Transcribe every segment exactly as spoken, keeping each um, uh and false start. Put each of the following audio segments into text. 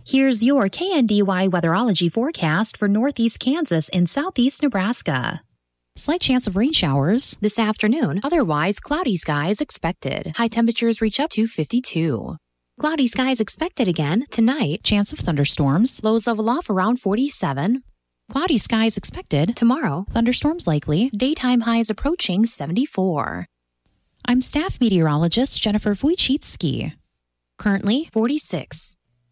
Here's your K N D Y weatherology forecast for northeast Kansas and southeast Nebraska. Slight chance of rain showers this afternoon. Otherwise, cloudy skies expected. High temperatures reach up to fifty-two. Cloudy skies expected again tonight. Chance of thunderstorms. Lows level off around forty-seven. Cloudy skies expected tomorrow. Thunderstorms likely. Daytime highs approaching seventy-four. I'm staff meteorologist Jennifer Wojcicki. Currently forty-six.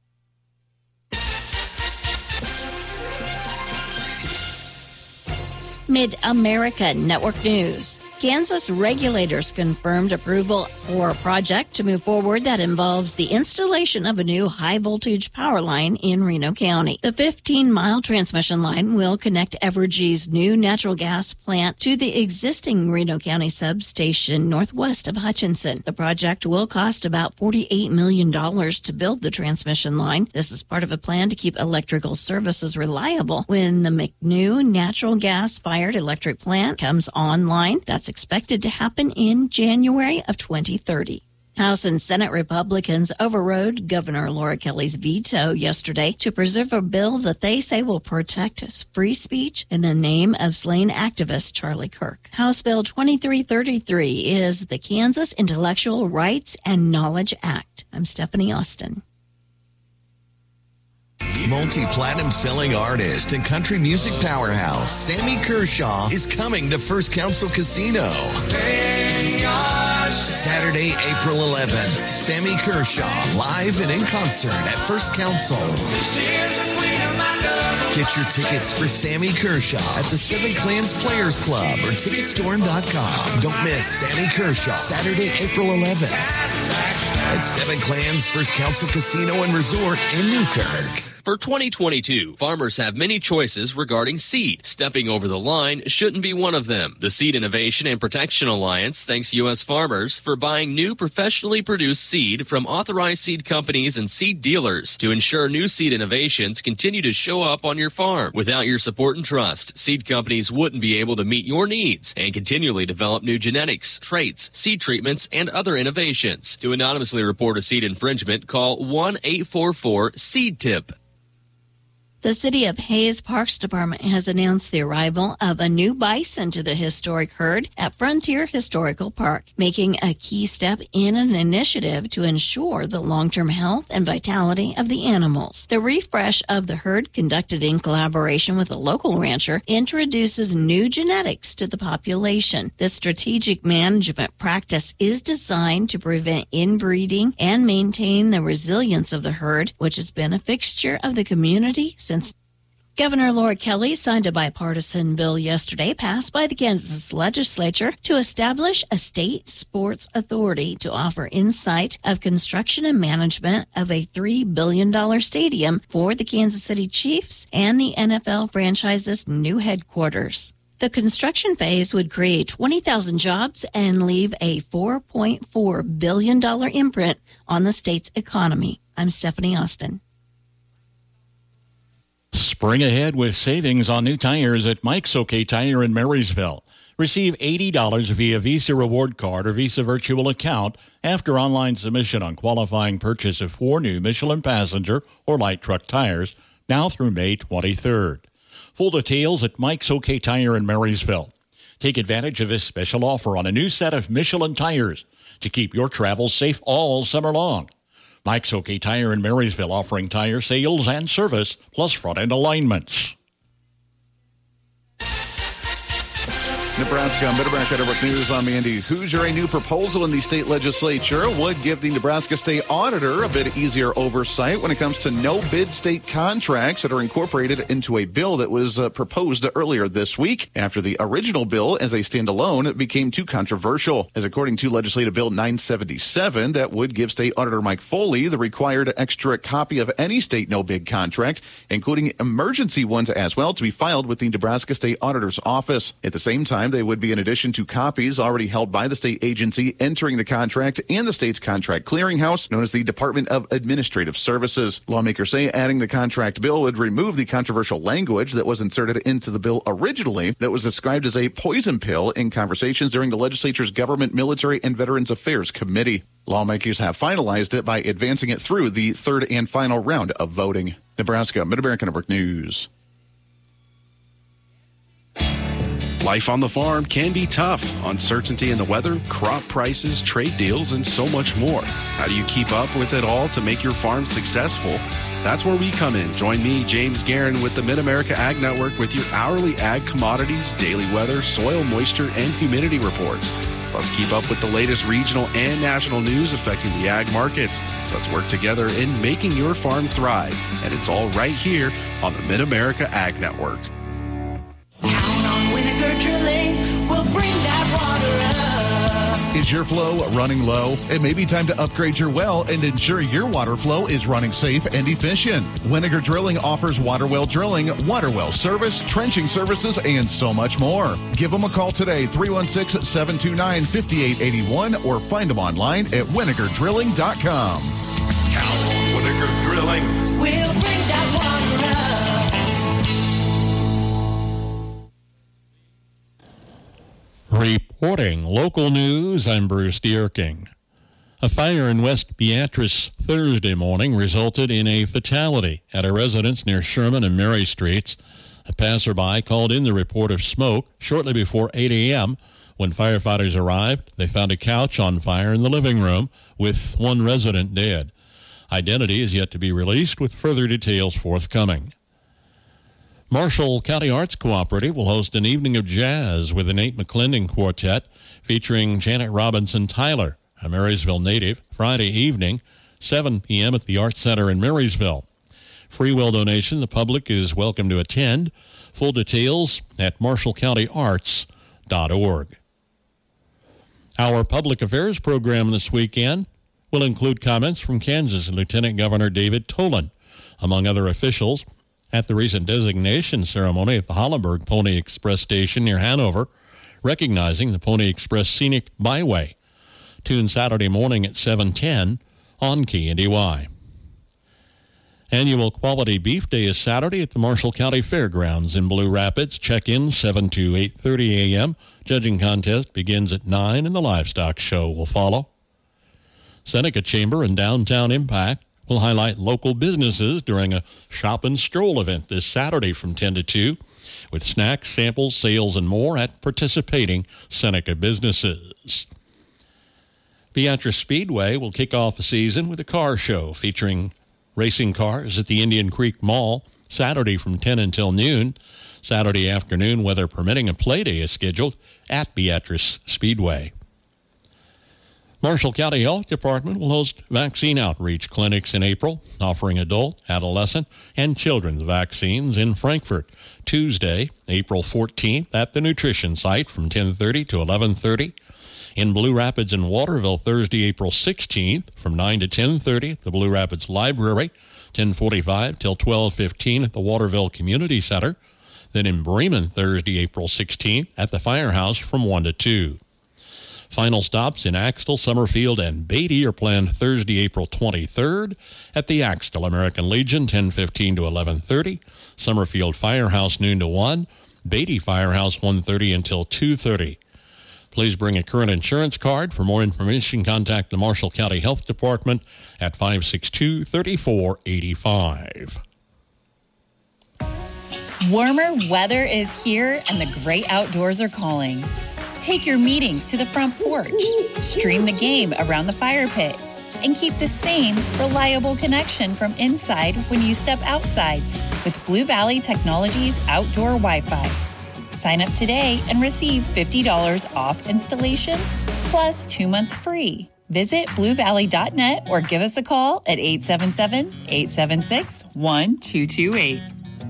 Mid-America Network News. Kansas regulators confirmed approval for a project to move forward that involves the installation of a new high-voltage power line in Reno County. The fifteen-mile transmission line will connect Evergy's new natural gas plant to the existing Reno County substation northwest of Hutchinson. The project will cost about forty-eight million dollars to build the transmission line. This is part of a plan to keep electrical services reliable when the McNew natural gas-fired electric plant comes online. That's expected to happen in January of twenty thirty. House and Senate Republicans overrode Governor Laura Kelly's veto yesterday to preserve a bill that they say will protect free speech in the name of slain activist Charlie Kirk. House Bill twenty-three thirty-three is the Kansas Intellectual Rights and Knowledge Act. I'm Stephanie Austin. Multi-platinum selling artist and country music powerhouse Sammy Kershaw is coming to First Council Casino. Saturday, April eleventh, Sammy Kershaw live and in concert at First Council. Get your tickets for Sammy Kershaw at the Seven Clans Players Club or ticketstorm dot com. Don't miss Sammy Kershaw, Saturday, April eleventh at Seven Clans First Council Casino and Resort in Newkirk. For twenty twenty-two, farmers have many choices regarding seed. Stepping over the line shouldn't be one of them. The Seed Innovation and Protection Alliance thanks U S farmers for buying new professionally produced seed from authorized seed companies and seed dealers to ensure new seed innovations continue to show up on your farm. Without your support and trust, seed companies wouldn't be able to meet your needs and continually develop new genetics, traits, seed treatments, and other innovations. To anonymously report a seed infringement, call one eight four four seed tip. The City of Hayes Parks Department has announced the arrival of a new bison to the historic herd at Frontier Historical Park, making a key step in an initiative to ensure the long-term health and vitality of the animals. The refresh of the herd, conducted in collaboration with a local rancher, introduces new genetics to the population. This strategic management practice is designed to prevent inbreeding and maintain the resilience of the herd, which has been a fixture of the community since Governor Laura Kelly signed a bipartisan bill yesterday passed by the Kansas legislature to establish a state sports authority to offer insight of construction and management of a three billion dollars stadium for the Kansas City Chiefs and the N F L franchise's new headquarters. The construction phase would create twenty thousand jobs and leave a four point four billion dollars imprint on the state's economy. I'm Stephanie Austin. Spring ahead with savings on new tires at Mike's OK Tire in Marysville. Receive eighty dollars via Visa Reward Card or Visa Virtual Account after online submission on qualifying purchase of four new Michelin passenger or light truck tires now through May twenty-third. Full details at Mike's OK Tire in Marysville. Take advantage of this special offer on a new set of Michelin tires to keep your travels safe all summer long. Mike's OK Tire in Marysville, offering tire sales and service, plus front-end alignments. Nebraska Mid-America Network News. I'm Andy Hoosier. A new proposal in the state legislature would give the Nebraska State Auditor a bit easier oversight when it comes to no-bid state contracts that are incorporated into a bill that was uh, proposed earlier this week after the original bill as a standalone became too controversial. As according to Legislative Bill nine seventy-seven, that would give State Auditor Mike Foley the required extra copy of any state no-bid contract, including emergency ones as well, to be filed with the Nebraska State Auditor's Office. At the same time, time, they would be in addition to copies already held by the state agency entering the contract and the state's contract clearinghouse, known as the Department of Administrative Services. Lawmakers say adding the contract bill would remove the controversial language that was inserted into the bill originally that was described as a poison pill in conversations during the legislature's Government, Military, and Veterans Affairs Committee. Lawmakers have finalized it by advancing it through the third and final round of voting. Nebraska, Mid-America Network News. Life on the farm can be tough. Uncertainty in the weather, crop prices, trade deals, and so much more. How do you keep up with it all to make your farm successful? That's where we come in. Join me, James Guerin, with the Mid-America Ag Network with your hourly ag commodities, daily weather, soil moisture, and humidity reports. Plus, keep up with the latest regional and national news affecting the ag markets. Let's work together in making your farm thrive. And it's all right here on the Mid-America Ag Network. We'll bring that water up. Is your flow running low? It may be time to upgrade your well and ensure your water flow is running safe and efficient. Winnegar Drilling offers water well drilling, water well service, trenching services, and so much more. Give them a call today, three one six, seven two nine, five eight eight one, or find them online at winnegar drilling dot com. Count on Winnegar Drilling. We'll bring that water up. Reporting local news, I'm Bruce Dierking. A fire in West Beatrice Thursday morning resulted in a fatality at a residence near Sherman and Mary Streets. A passerby called in the report of smoke shortly before eight a.m. When firefighters arrived, they found a couch on fire in the living room with one resident dead. Identity is yet to be released, with further details forthcoming. Marshall County Arts Cooperative will host an evening of jazz with the Nate McClendon Quartet featuring Janet Robinson Tyler, a Marysville native, Friday evening, seven p.m. at the Arts Center in Marysville. Free will donation. The public is welcome to attend. Full details at marshall county arts dot org. Our public affairs program this weekend will include comments from Kansas Lieutenant Governor David Tolan, among other officials, at the recent designation ceremony at the Hollenberg Pony Express station near Hanover, recognizing the Pony Express Scenic Byway. Tune Saturday morning at seven ten on K N D Y. Annual Quality Beef Day is Saturday at the Marshall County Fairgrounds in Blue Rapids. Check-in seven to eight thirty a.m. Judging contest begins at nine, and the livestock show will follow. Seneca Chamber and Downtown Impact will highlight local businesses during a shop and stroll event this Saturday from ten to two, with snacks, samples, sales, and more at participating Seneca businesses. Beatrice Speedway will kick off the season with a car show featuring racing cars at the Indian Creek Mall Saturday from ten until noon. Saturday afternoon, weather permitting, a play day is scheduled at Beatrice Speedway. Marshall County Health Department will host vaccine outreach clinics in April, offering adult, adolescent, and children's vaccines in Frankfort. Tuesday, April fourteenth, at the nutrition site from ten thirty to eleven thirty. In Blue Rapids and Waterville, Thursday, April sixteenth, from nine to ten thirty at the Blue Rapids Library, ten forty-five till twelve fifteen at the Waterville Community Center. Then in Bremen, Thursday, April sixteenth, at the Firehouse from one to two. Final stops in Axtell, Summerfield, and Beatty are planned Thursday, April twenty-third at the Axtell American Legion, ten fifteen to eleven thirty. Summerfield Firehouse, noon to one. Beatty Firehouse, one thirty until two thirty. Please bring a current insurance card. For more information, contact the Marshall County Health Department at five six two, three four eight five. Warmer weather is here, and the great outdoors are calling. Take your meetings to the front porch, stream the game around the fire pit, and keep the same reliable connection from inside when you step outside with Blue Valley Technologies Outdoor Wi-Fi. Sign up today and receive fifty dollars off installation plus two months free. Visit blue valley dot net or give us a call at eight seven seven, eight seven six, one two two eight.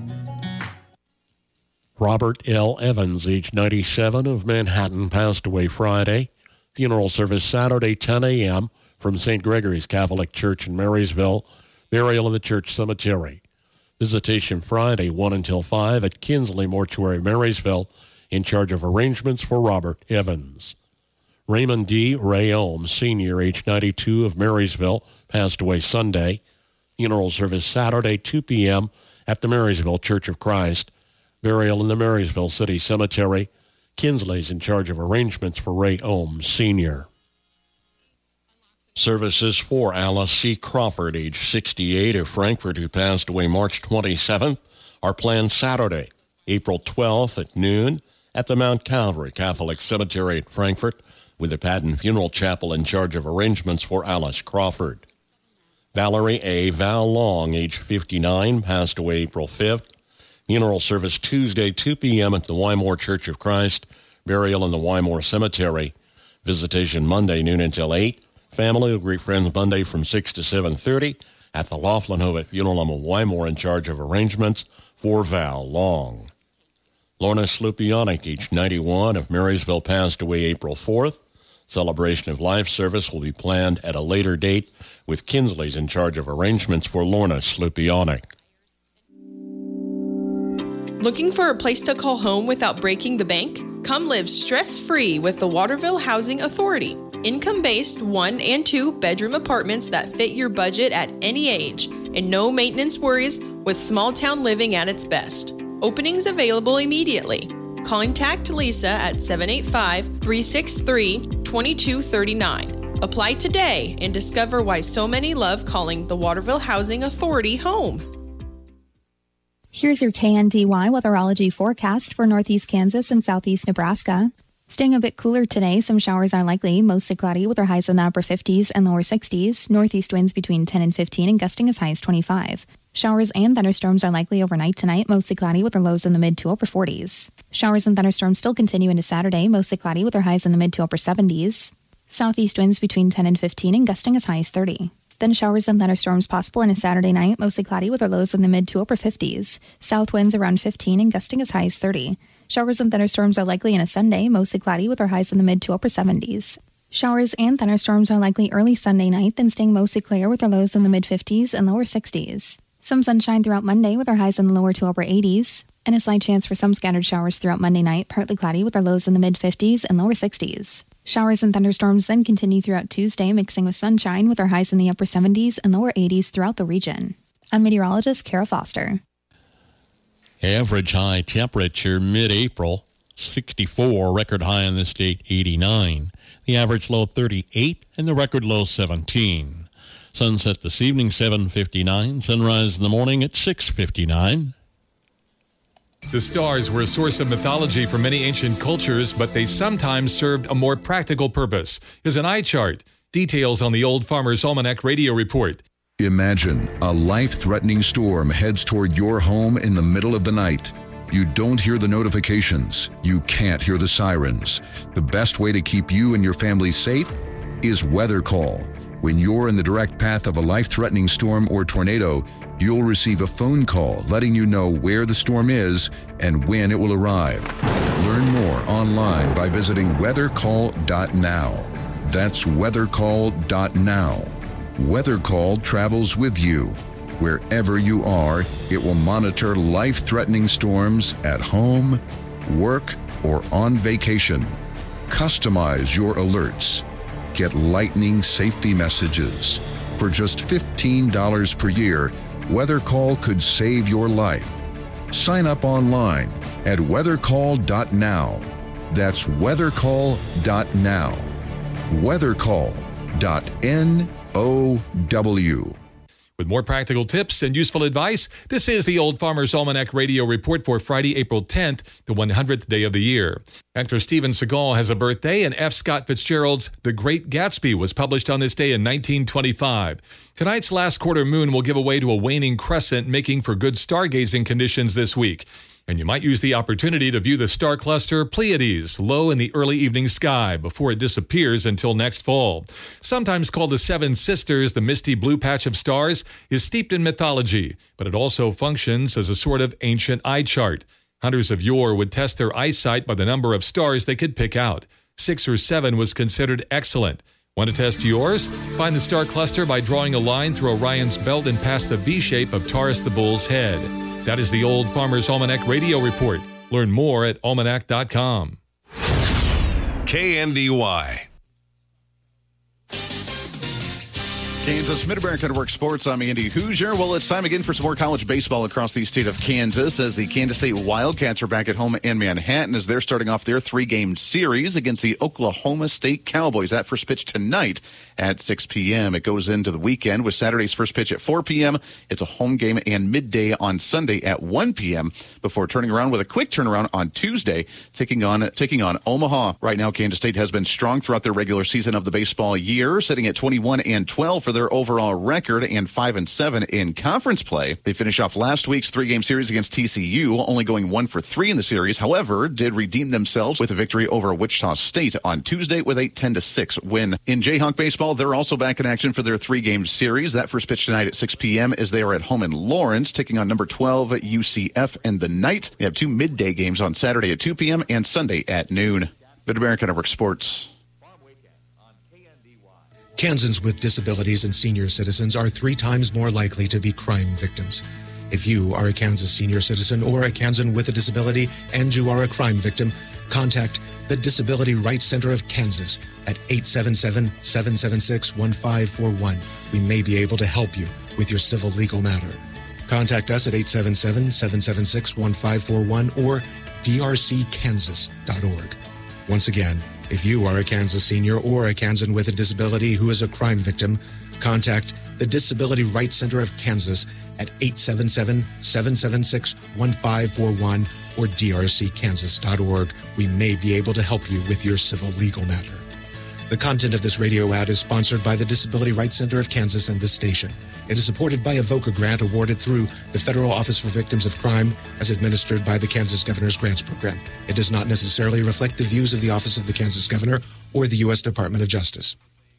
Robert L. Evans, age ninety-seven, of Manhattan, passed away Friday. Funeral service Saturday, ten a.m. from Saint Gregory's Catholic Church in Marysville. Burial in the church cemetery. Visitation Friday, one until five at Kinsley Mortuary, Marysville. in charge of arrangements for Robert Evans. Raymond D. Rayom, Senior, age ninety-two, of Marysville, passed away Sunday. Funeral service Saturday, two p.m. at the Marysville Church of Christ. Burial in the Marysville City Cemetery. Kinsley's in charge of arrangements for Ray Ohm, Senior Services for Alice C. Crawford, age sixty-eight, of Frankfort, who passed away March twenty-seventh, are planned Saturday, April twelfth at noon at the Mount Calvary Catholic Cemetery at Frankfort, with the Patton Funeral Chapel in charge of arrangements for Alice Crawford. Valerie A. Val Long, age fifty-nine, passed away April fifth. Funeral service Tuesday, two p.m. at the Wymore Church of Christ. Burial in the Wymore Cemetery. Visitation Monday, noon until eight. Family will greet friends Monday from six to seven thirty at the Laughlin-Hovet Funeral Home of Wymore, in charge of arrangements for Val Long. Lorna Slupionic, age ninety-one, of Marysville, passed away April fourth. Celebration of life service will be planned at a later date, with Kinsley's in charge of arrangements for Lorna Slupionic. Looking for a place to call home without breaking the bank? Come live stress-free with the Waterville Housing Authority. Income-based one and two bedroom apartments that fit your budget at any age, and no maintenance worries, with small town living at its best. Openings available immediately. Contact Lisa at seven eight five, three six three, two two three nine. Apply today and discover why so many love calling the Waterville Housing Authority home. Here's your K N D Y weatherology forecast for northeast Kansas and southeast Nebraska. Staying a bit cooler today, some showers are likely, mostly cloudy with our highs in the upper fifties and lower sixties. Northeast winds between ten and fifteen and gusting as high as twenty-five. Showers and thunderstorms are likely overnight tonight, mostly cloudy with our lows in the mid to upper forties. Showers and thunderstorms still continue into Saturday, mostly cloudy with our highs in the mid to upper seventies. Southeast winds between ten and fifteen and gusting as high as thirty. Then showers and thunderstorms possible in a Saturday night, mostly cloudy with our lows in the mid to upper fifties. South winds around fifteen and gusting as high as thirty. Showers and thunderstorms are likely in a Sunday, mostly cloudy with our highs in the mid to upper seventies. Showers and thunderstorms are likely early Sunday night, then staying mostly clear with our lows in the mid fifties and lower sixties. Some sunshine throughout Monday with our highs in the lower to upper eighties. And a slight chance for some scattered showers throughout Monday night, partly cloudy with our lows in the mid fifties and lower sixties. Showers and thunderstorms then continue throughout Tuesday, mixing with sunshine with our highs in the upper seventies and lower eighties throughout the region. I'm meteorologist Kara Foster. Average high temperature mid-April, sixty-four. Record high in the state, eighty-nine. The average low, thirty-eight, and the record low, seventeen. Sunset this evening, seven fifty-nine. Sunrise in the morning at six fifty-nine. The stars were a source of mythology for many ancient cultures, but they sometimes served a more practical purpose. Here's an eye chart. Details on the Old Farmer's Almanac radio report. Imagine a life-threatening storm heads toward your home in the middle of the night. You don't hear the notifications. You can't hear the sirens. The best way to keep you and your family safe is Weather Call. When you're in the direct path of a life-threatening storm or tornado, you'll receive a phone call letting you know where the storm is and when it will arrive. Learn more online by visiting weather call dot now. That's weather call dot now. WeatherCall travels with you. Wherever you are, it will monitor life-threatening storms at home, work, or on vacation. Customize your alerts. Get lightning safety messages. For just fifteen dollars per year, WeatherCall could save your life. Sign up online at weather call dot now. That's weather call dot now. weather call dot N O W. With more practical tips and useful advice, this is the Old Farmer's Almanac radio report for Friday, April tenth, the one hundredth day of the year. Actor Steven Seagal has a birthday, and F. Scott Fitzgerald's The Great Gatsby was published on this day in nineteen twenty-five. Tonight's last quarter moon will give way to a waning crescent, making for good stargazing conditions this week. And you might use the opportunity to view the star cluster Pleiades low in the early evening sky before it disappears until next fall. Sometimes called the Seven Sisters, the misty blue patch of stars is steeped in mythology, but it also functions as a sort of ancient eye chart. Hunters of yore would test their eyesight by the number of stars they could pick out. Six or seven was considered excellent. Want to test yours? Find the star cluster by drawing a line through Orion's belt and past the V shape of Taurus the Bull's head. That is the Old Farmer's Almanac radio report. Learn more at almanac dot com. K N D Y. Kansas Mid-America Network Sports. I'm Andy Hoosier. Well, it's time again for some more college baseball across the state of Kansas as the Kansas State Wildcats are back at home in Manhattan as they're starting off their three-game series against the Oklahoma State Cowboys. That first pitch tonight at six p.m. It goes into the weekend with Saturday's first pitch at four p.m. It's a home game and midday on Sunday at one p.m. before turning around with a quick turnaround on Tuesday, taking on taking on Omaha. Right now, Kansas State has been strong throughout their regular season of the baseball year, sitting at twenty-one and twelve for their overall record and five and seven in conference play. They finished off last week's three-game series against T C U, only going one for three in the series. However, did redeem themselves with a victory over Wichita State on Tuesday with a ten to six win. In Jayhawk baseball, they're also back in action for their three-game series. That first pitch tonight at six p.m. as they are at home in Lawrence, taking on number twelve U C F in the night. They have two midday games on Saturday at two p.m. and Sunday at noon. Mid-America Network Sports. Kansans with disabilities and senior citizens are three times more likely to be crime victims. If you are a Kansas senior citizen or a Kansan with a disability and you are a crime victim, contact the Disability Rights Center of Kansas at eight seven seven, seven seven six, one five four one. We may be able to help you with your civil legal matter. Contact us at eight seven seven, seven seven six, one five four one or d r c kansas dot org. Once again, if you are a Kansas senior or a Kansan with a disability who is a crime victim, contact the Disability Rights Center of Kansas at eight seven seven, seven seven six, one five four one or d r c kansas dot org. We may be able to help you with your civil legal matter. The content of this radio ad is sponsored by the Disability Rights Center of Kansas and this station. It is supported by a VOCA grant awarded through the Federal Office for Victims of Crime as administered by the Kansas Governor's Grants Program. It does not necessarily reflect the views of the Office of the Kansas Governor or the U S Department of Justice.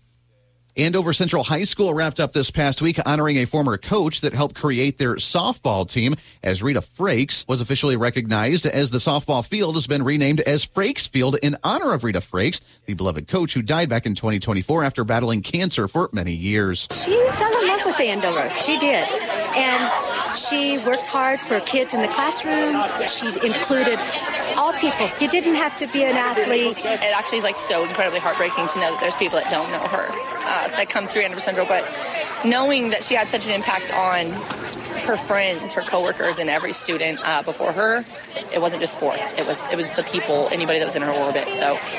Andover Central High School wrapped up this past week honoring a former coach that helped create their softball team as Rita Frakes was officially recognized as the softball field has been renamed as Frakes Field in honor of Rita Frakes, the beloved coach who died back in twenty twenty-four after battling cancer for many years. She fell in love with Andover. She did. And she worked hard for kids in the classroom. She included all people. You didn't have to be an athlete. It actually is like so incredibly heartbreaking to know that there's people that don't know her uh, that come through Andover Central, but knowing that she had such an impact on her friends, her coworkers, and every student uh, before her, it wasn't just sports. It was it was the people, anybody that was in her orbit. So um,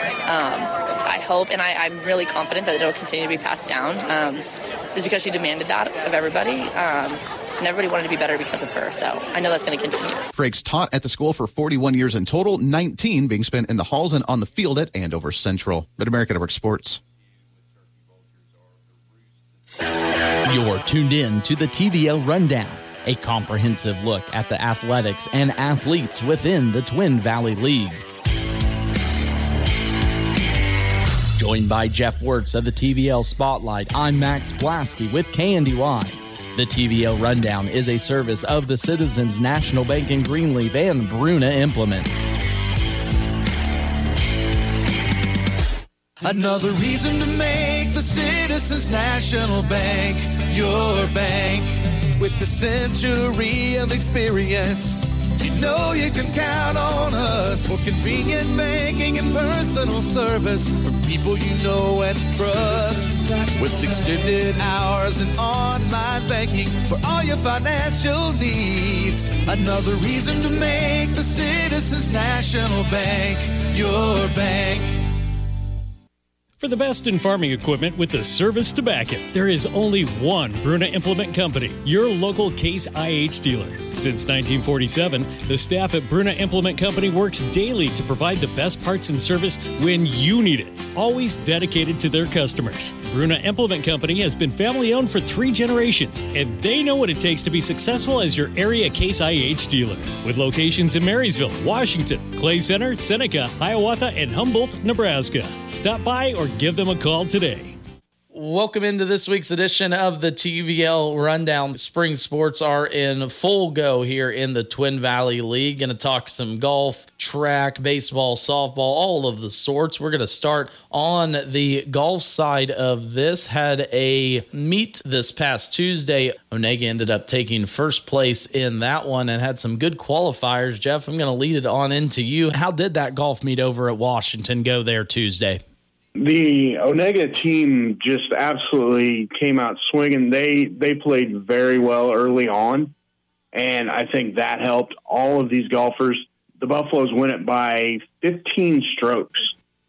I hope, and I, I'm really confident that it'll continue to be passed down. Um, just because she demanded that of everybody. Um, And everybody wanted to be better because of her, so I know that's going to continue. Frakes taught at the school for forty-one years in total, nineteen being spent in the halls and on the field at Andover Central. Mid-America Network Sports. You're tuned in to the T V L Rundown, a comprehensive look at the athletics and athletes within the Twin Valley League. Joined by Jeff Wertz of the T V L Spotlight, I'm Max Blasky with K N D Y. The T V L Rundown is a service of the Citizens National Bank in Greenleaf and Bruna Implement. Another reason to make the Citizens National Bank your bank. With the century of experience, you know you can count on us for convenient banking and personal service from people you know and trust. With extended hours and online banking for all your financial needs. Another reason to make the Citizens National Bank your bank. For the best in farming equipment with the service to back it, there is only one Bruna Implement Company, your local Case I H dealer. Since nineteen forty-seven, the staff at Bruna Implement Company works daily to provide the best parts and service when you need it, always dedicated to their customers. Bruna Implement Company has been family-owned for three generations, and they know what it takes to be successful as your area Case I H dealer. With locations in Marysville, Washington, Clay Center, Seneca, Hiawatha, and Humboldt, Nebraska. Stop by or give them a call today. Welcome into this week's edition of the T V L Rundown. Spring sports are in full go here in the Twin Valley League. Going to talk some golf, track, baseball, softball, all of the sorts. We're going to start on the golf side of this. Had a meet this past Tuesday. Onega ended up taking first place in that one and had some good qualifiers. Jeff, I'm going to lead it on into you. How did that golf meet over at Washington go there Tuesday? The Onega team just absolutely came out swinging. They they played very well early on, and I think that helped all of these golfers. The Buffaloes win it by fifteen strokes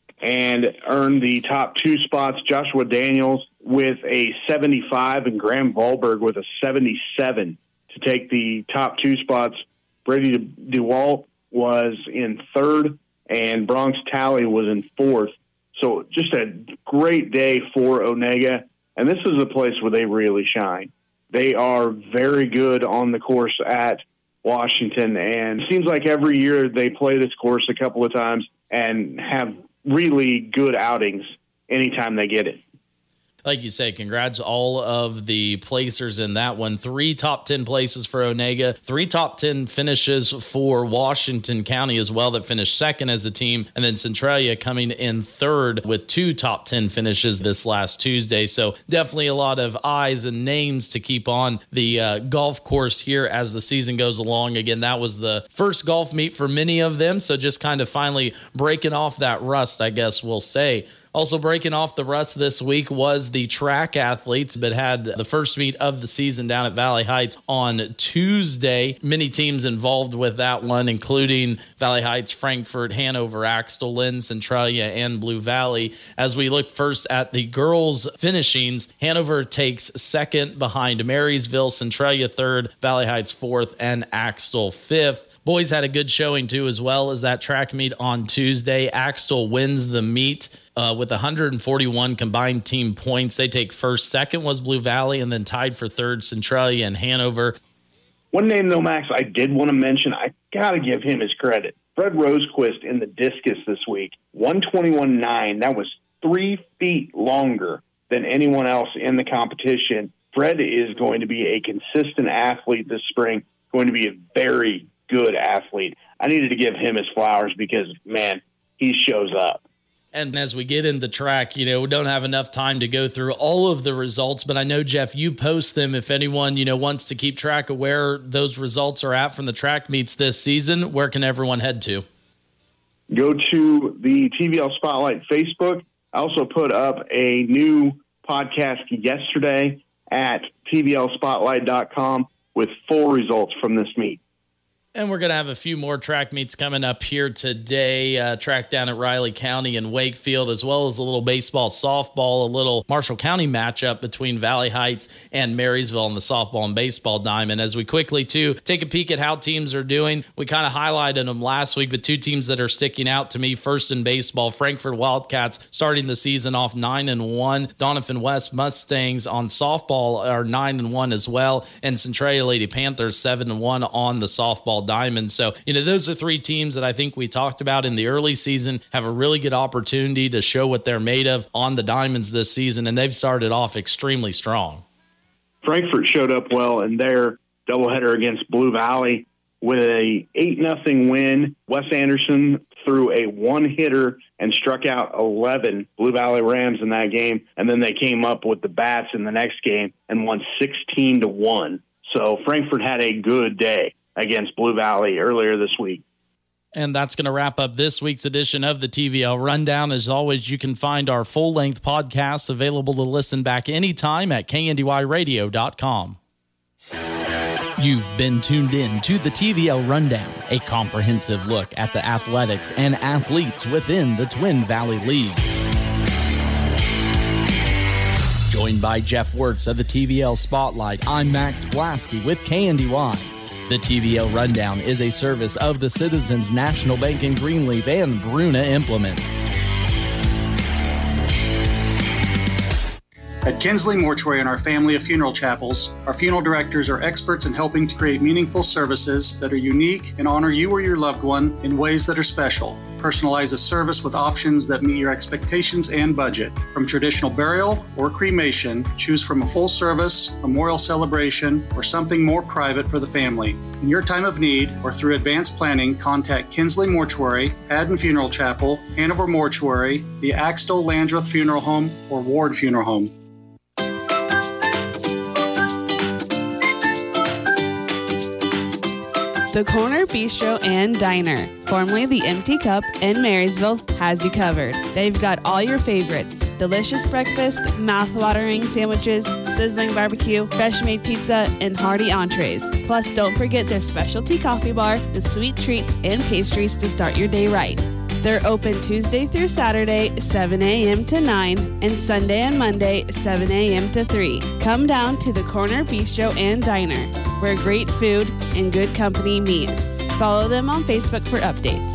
and earned the top two spots. Joshua Daniels with a seventy-five and Graham Wahlberg with a seventy-seven to take the top two spots. Brady DeWalt was in third, and Bronx Talley was in fourth. So just a great day for Onega, and this is a place where they really shine. They are very good on the course at Washington, and it seems like every year they play this course a couple of times and have really good outings anytime they get it. Like you say, congrats all of the placers in that one. Three top ten places for Onega, three top ten finishes for Washington County as well that finished second as a team, and then Centralia coming in third with two top ten finishes this last Tuesday. So definitely a lot of eyes and names to keep on the uh, golf course here as the season goes along. Again, that was the first golf meet for many of them, so just kind of finally breaking off that rust, I guess we'll say. Also breaking off the rust this week was the track athletes, but had the first meet of the season down at Valley Heights on Tuesday. Many teams involved with that one, including Valley Heights, Frankfort, Hanover, Axtell, Lynn, Centralia, and Blue Valley. As we look first at the girls' finishings, Hanover takes second behind Marysville, Centralia third, Valley Heights fourth, and Axtell fifth. Boys had a good showing, too, as well as that track meet on Tuesday. Axtell wins the meet uh, with one hundred forty-one combined team points. They take first. Second was Blue Valley, and then tied for third, Centralia and Hanover. One name, though, Max, I did want to mention. I got to give him his credit. Fred Rosequist in the discus this week, one twenty-one point nine. That was three feet longer than anyone else in the competition. Fred is going to be a consistent athlete this spring, going to be a very good athlete. I needed to give him his flowers because, man, he shows up. And as we get into track, you know, we don't have enough time to go through all of the results, but I know, Jeff, you post them if anyone, you know, wants to keep track of where those results are at from the track meets this season. Where can everyone head to? Go to the T V L Spotlight Facebook. I also put up a new podcast yesterday at T V L spotlight dot com with full results from this meet. And we're going to have a few more track meets coming up here today. Uh, track down at Riley County and Wakefield, as well as a little baseball, softball, a little Marshall County matchup between Valley Heights and Marysville in the softball and baseball diamond. As we quickly, too, take a peek at how teams are doing. We kind of highlighted them last week, but two teams that are sticking out to me. First in baseball, Frankfort Wildcats starting the season off nine and one. Doniphan West Mustangs on softball are nine and one as well. And Centralia Lady Panthers seven and one on the softball diamond. So, you know, those are three teams that I think we talked about in the early season have a really good opportunity to show what they're made of on the diamonds this season, and they've started off extremely strong. Frankfort showed up well in their doubleheader against Blue Valley with a eight nothing win. Wes Anderson threw a one-hitter and struck out eleven Blue Valley Rams in that game, and then they came up with the bats in the next game and won sixteen to one. So Frankfort had a good day against Blue Valley earlier this week. And that's going to wrap up this week's edition of the T V L Rundown. As always, you can find our full-length podcasts available to listen back anytime at K N D Y radio dot com. You've been tuned in to the T V L Rundown, a comprehensive look at the athletics and athletes within the Twin Valley League. Joined by Jeff Wertz of the T V L Spotlight, I'm Max Blasky with K N D Y. The T V L Rundown is a service of the Citizens National Bank in Greenleaf and Bruna Implement. At Kinsley Mortuary and our family of funeral chapels, our funeral directors are experts in helping to create meaningful services that are unique and honor you or your loved one in ways that are special. personalize a service with options that meet your expectations and budget. From traditional burial or cremation, choose from a full service, memorial celebration, or something more private for the family. In your time of need or through advanced planning, contact Kinsley Mortuary, Haddon Funeral Chapel, Hanover Mortuary, the Axtell Landreth Funeral Home, or Ward Funeral Home. The Corner Bistro and Diner, formerly the Empty Cup in Marysville, has you covered. They've got all your favorites: delicious breakfast, mouth-watering sandwiches, sizzling barbecue, fresh-made pizza, and hearty entrees. Plus, don't forget their specialty coffee bar, the sweet treats, and pastries to start your day right. They're open Tuesday through Saturday, seven a.m. to nine, and Sunday and Monday, seven a.m. to three. Come down to the Corner Bistro and Diner, where great food and good company meet. Follow them on Facebook for updates.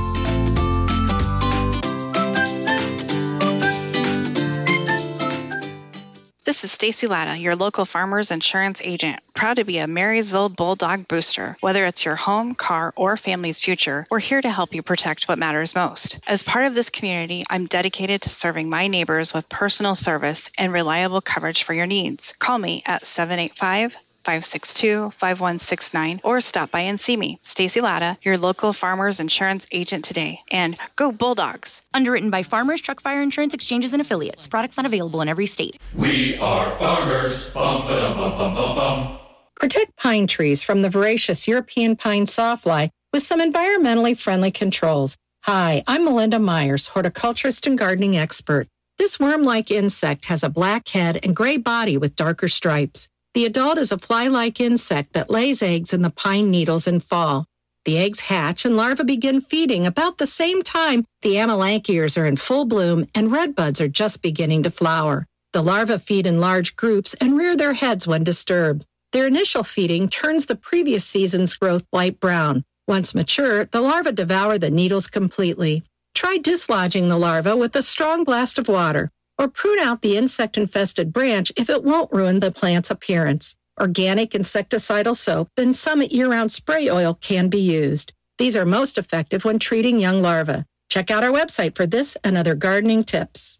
This is Stacy Latta, your local farmers insurance agent, proud to be a Marysville Bulldog booster. Whether it's your home, car, or family's future, we're here to help you protect what matters most. As part of this community, I'm dedicated to serving my neighbors with personal service and reliable coverage for your needs. Call me at seven eight five, five six two, five one six nine or stop by and see me. Stacy Latta, your local farmers insurance agent today. And go Bulldogs. Underwritten by Farmers Truck Fire Insurance Exchanges and Affiliates. Products not available in every state. We are farmers. Bum, ba-dum, bum, bum, bum, bum. Protect pine trees from the voracious European pine sawfly with some environmentally friendly controls. Hi, I'm Melinda Myers, horticulturist and gardening expert. This worm-like insect has a black head and gray body with darker stripes. The adult is a fly-like insect that lays eggs in the pine needles in fall. The eggs hatch and larvae begin feeding about the same time the amelanchiers are in full bloom and redbuds are just beginning to flower. The larvae feed in large groups and rear their heads when disturbed. Their initial feeding turns the previous season's growth light brown. Once mature, the larvae devour the needles completely. Try dislodging the larva with a strong blast of water, or prune out the insect-infested branch if it won't ruin the plant's appearance. Organic insecticidal soap and some year-round spray oil can be used. These are most effective when treating young larvae. Check out our website for this and other gardening tips.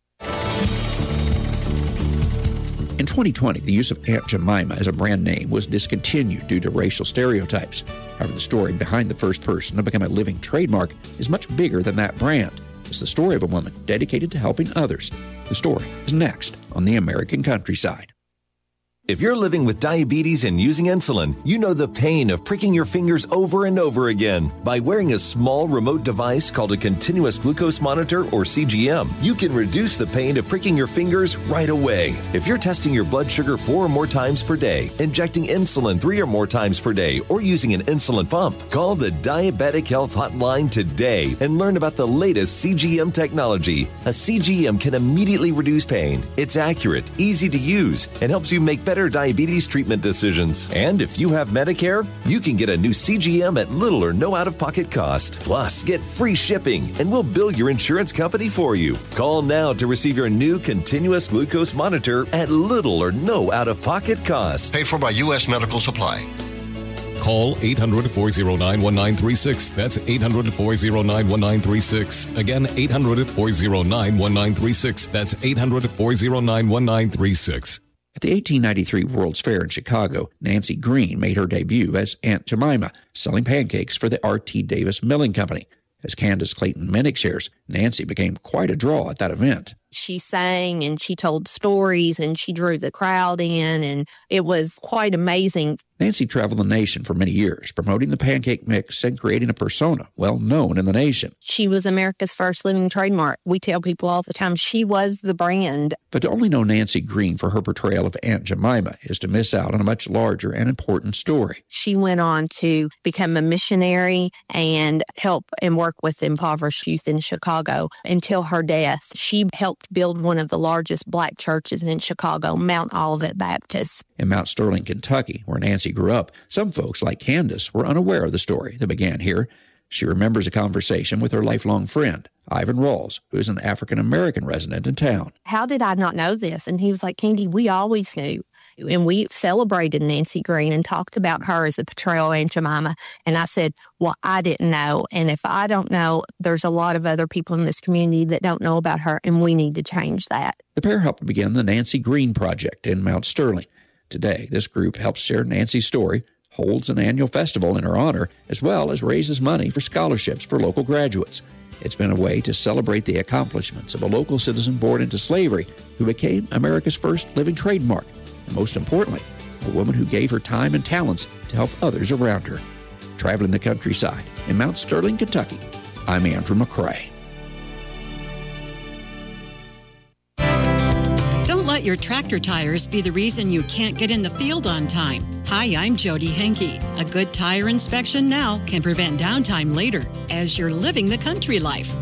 In twenty twenty, the use of Aunt Jemima as a brand name was discontinued due to racial stereotypes. However, the story behind the first person to become a living trademark is much bigger than that brand. It's the story of a woman dedicated to helping others. The story is next on The American Countryside. If you're living with diabetes and using insulin, you know the pain of pricking your fingers over and over again. By wearing a small remote device called a continuous glucose monitor, or C G M, you can reduce the pain of pricking your fingers right away. If you're testing your blood sugar four or more times per day, injecting insulin three or more times per day, or using an insulin pump, call the Diabetic Health Hotline today and learn about the latest C G M technology. A C G M can immediately reduce pain. It's accurate, easy to use, and helps you make better better diabetes treatment decisions. And if you have Medicare, you can get a new C G M at little or no out-of-pocket cost. Plus, get free shipping, and we'll bill your insurance company for you. Call now to receive your new continuous glucose monitor at little or no out-of-pocket cost. Paid for by U S Medical Supply. Call eight hundred, four oh nine, one nine three six. That's eight hundred, four oh nine, one nine three six. Again, eight hundred, four oh nine, one nine three six. That's eight hundred, four oh nine, one nine three six. At the eighteen ninety-three World's Fair in Chicago, Nancy Green made her debut as Aunt Jemima, selling pancakes for the R T Davis Milling Company. As Candace Clayton Minnick shares, Nancy became quite a draw at that event. She sang and she told stories and she drew the crowd in, and it was quite amazing. Nancy traveled the nation for many years, promoting the pancake mix and creating a persona well known in the nation. She was America's first living trademark. We tell people all the time she was the brand. But to only know Nancy Green for her portrayal of Aunt Jemima is to miss out on a much larger and important story. She went on to become a missionary and help and work with impoverished youth in Chicago until her death. She helped build one of the largest black churches in Chicago, Mount Olivet Baptist. In Mount Sterling, Kentucky, where Nancy grew up, some folks like Candace were unaware of the story that began here. She remembers a conversation with her lifelong friend, Ivan Rawls, who is an African-American resident in town. How did I not know this? And he was like, Candy, we always knew. And we celebrated Nancy Green and talked about her as the patrol Aunt Jemima. And I said, well, I didn't know. And if I don't know, there's a lot of other people in this community that don't know about her, and we need to change that. The pair helped begin the Nancy Green Project in Mount Sterling. Today, this group helps share Nancy's story, holds an annual festival in her honor, as well as raises money for scholarships for local graduates. It's been a way to celebrate the accomplishments of a local citizen born into slavery who became America's first living trademark, and most importantly, a woman who gave her time and talents to help others around her. Traveling the countryside in Mount Sterling, Kentucky, I'm Andrew McCrae. Don't let your tractor tires be the reason you can't get in the field on time. Hi, I'm Jody Henke. A good tire inspection now can prevent downtime later as you're living the country life.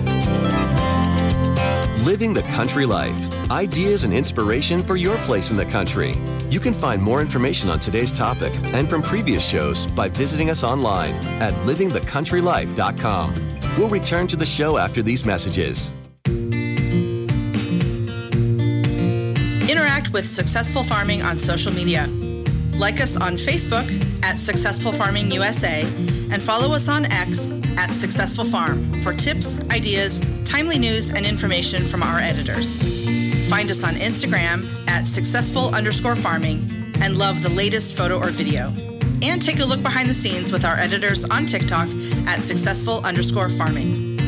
Living the Country Life. Ideas and inspiration for your place in the country. You can find more information on today's topic and from previous shows by visiting us online at living the country life dot com. We'll return to the show after these messages. Interact with Successful Farming on social media. Like us on Facebook at Successful Farming U S A and follow us on X at Successful Farm for tips, ideas, timely news, and information from our editors. Find us on Instagram at successful underscore farming and love the latest photo or video. And take a look behind the scenes with our editors on TikTok at successful underscore farming.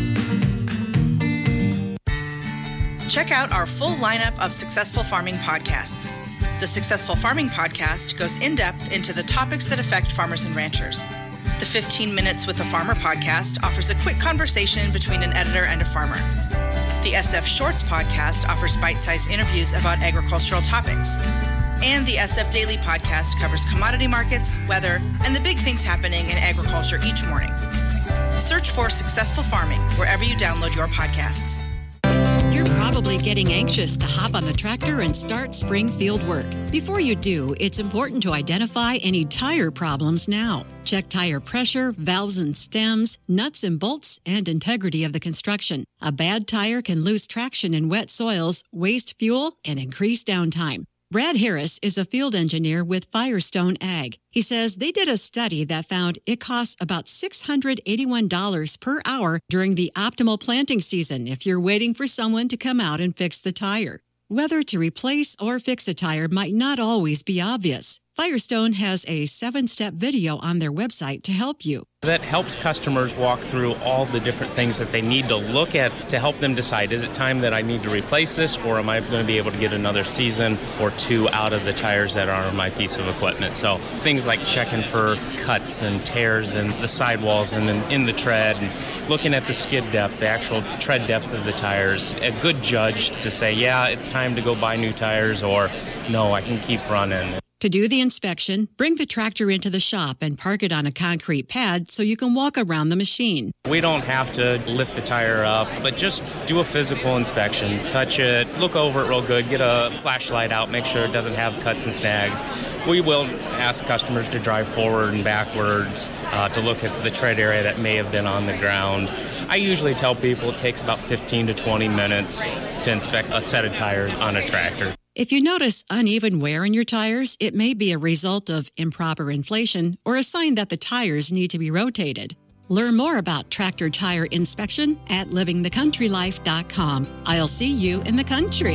Check out our full lineup of Successful Farming podcasts. The Successful Farming podcast goes in-depth into the topics that affect farmers and ranchers. The fifteen Minutes with a Farmer podcast offers a quick conversation between an editor and a farmer. The S F Shorts podcast offers bite-sized interviews about agricultural topics. And the S F Daily podcast covers commodity markets, weather, and the big things happening in agriculture each morning. Search for Successful Farming wherever you download your podcasts. You're probably getting anxious to hop on the tractor and start spring field work. Before you do, it's important to identify any tire problems now. Check tire pressure, valves and stems, nuts and bolts, and integrity of the construction. A bad tire can lose traction in wet soils, waste fuel, and increase downtime. Brad Harris is a field engineer with Firestone Ag. He says they did a study that found it costs about six hundred eighty-one dollars per hour during the optimal planting season if you're waiting for someone to come out and fix the tire. Whether to replace or fix a tire might not always be obvious. Firestone has a seven-step video on their website to help you. That helps customers walk through all the different things that they need to look at to help them decide, is it time that I need to replace this, or am I going to be able to get another season or two out of the tires that are on my piece of equipment? So things like checking for cuts and tears in the sidewalls and in, in the tread, and looking at the skid depth, the actual tread depth of the tires, a good judge to say, yeah, it's time to go buy new tires, or no, I can keep running. To do the inspection, bring the tractor into the shop and park it on a concrete pad so you can walk around the machine. We don't have to lift the tire up, but just do a physical inspection. Touch it, look over it real good, get a flashlight out, make sure it doesn't have cuts and snags. We will ask customers to drive forward and backwards uh, to look at the tread area that may have been on the ground. I usually tell people it takes about fifteen to twenty minutes to inspect a set of tires on a tractor. If you notice uneven wear in your tires, it may be a result of improper inflation or a sign that the tires need to be rotated. Learn more about tractor tire inspection at living the country life dot com. I'll see you in the country.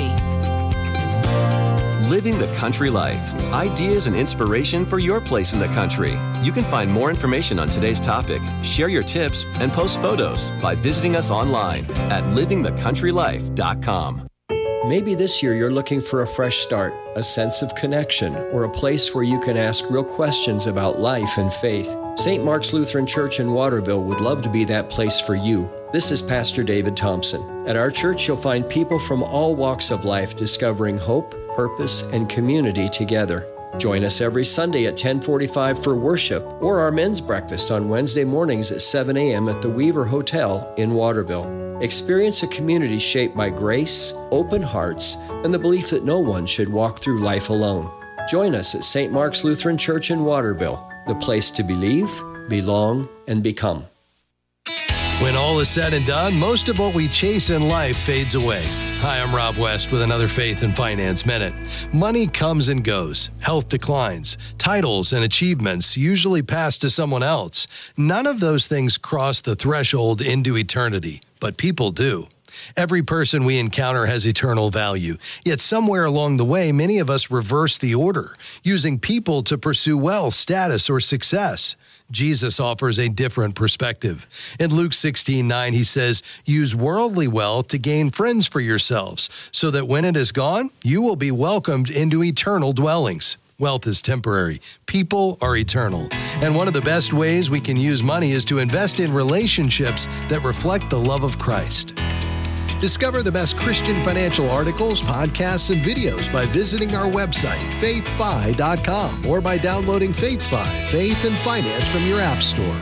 Living the Country Life. Ideas and inspiration for your place in the country. You can find more information on today's topic, share your tips, and post photos by visiting us online at living the country life dot com. Maybe this year you're looking for a fresh start, a sense of connection, or a place where you can ask real questions about life and faith. Saint Mark's Lutheran Church in Waterville would love to be that place for you. This is Pastor David Thompson. At our church, you'll find people from all walks of life discovering hope, purpose, and community together. Join us every Sunday at ten forty-five for worship or our men's breakfast on Wednesday mornings at seven a.m. at the Weaver Hotel in Waterville. Experience a community shaped by grace, open hearts, and the belief that no one should walk through life alone. Join us at Saint Mark's Lutheran Church in Waterville, the place to believe, belong, and become. When all is said and done, most of what we chase in life fades away. Hi, I'm Rob West with another Faith and Finance Minute. Money comes and goes. Health declines. Titles and achievements usually pass to someone else. None of those things cross the threshold into eternity, but people do. Every person we encounter has eternal value. Yet somewhere along the way, many of us reverse the order, using people to pursue wealth, status, or success. Jesus offers a different perspective. In Luke sixteen nine, he says, use worldly wealth to gain friends for yourselves, so that when it is gone, you will be welcomed into eternal dwellings. Wealth is temporary. People are eternal. And one of the best ways we can use money is to invest in relationships that reflect the love of Christ. Discover the best Christian financial articles, podcasts, and videos by visiting our website, faith fi dot com, or by downloading FaithFi, Faith and Finance, from your app store.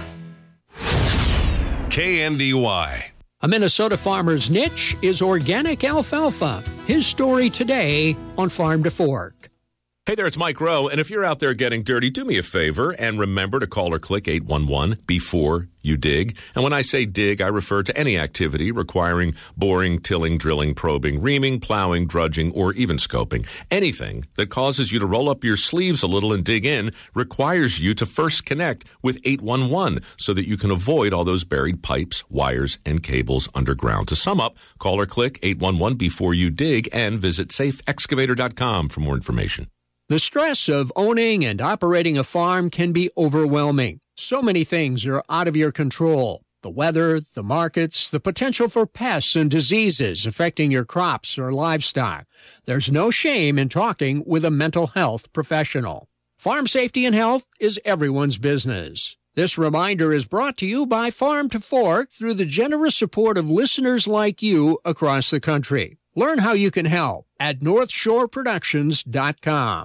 K N D Y. A Minnesota farmer's niche is organic alfalfa. His story today on Farm to Fork. Hey there, it's Mike Rowe, and if you're out there getting dirty, do me a favor and remember to call or click eight one one before you dig. And when I say dig, I refer to any activity requiring boring, tilling, drilling, probing, reaming, plowing, drudging, or even scoping. Anything that causes you to roll up your sleeves a little and dig in requires you to first connect with eight one one so that you can avoid all those buried pipes, wires, and cables underground. To sum up, call or click eight one one before you dig and visit safe excavator dot com for more information. The stress of owning and operating a farm can be overwhelming. So many things are out of your control. The weather, the markets, the potential for pests and diseases affecting your crops or livestock. There's no shame in talking with a mental health professional. Farm safety and health is everyone's business. This reminder is brought to you by Farm to Fork through the generous support of listeners like you across the country. Learn how you can help at north shore productions dot com.